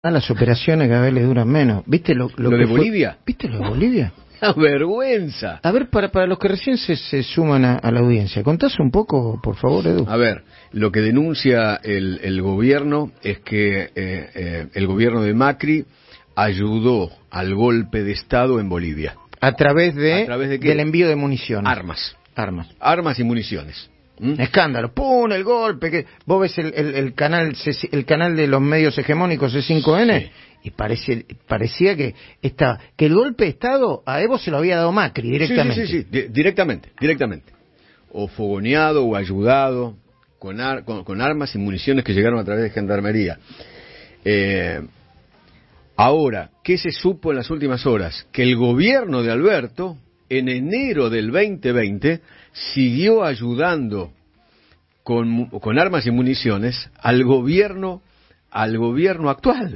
Las operaciones cada vez le duran menos. ¿Viste lo ¿Lo que de fue? Bolivia? ¿Viste lo de Bolivia? ¡La vergüenza! A ver, para los que recién se suman a la audiencia, contás un poco, por favor, Edu. A ver, lo que denuncia el gobierno es que el gobierno de Macri ayudó al golpe de Estado en Bolivia. ¿A través de qué? del envío de municiones? Armas. Armas Y municiones. Escándalo, ¡pum! El golpe. Que vos ves el canal de los medios hegemónicos C5N, sí. Y parecía que el golpe de Estado a Evo se lo había dado Macri directamente. Sí, directamente. O fogoneado o ayudado con armas y municiones que llegaron a través de Gendarmería. Ahora, ¿qué se supo en las últimas horas? Que el gobierno de Alberto, en enero del 2020, siguió ayudando con armas y municiones al gobierno actual.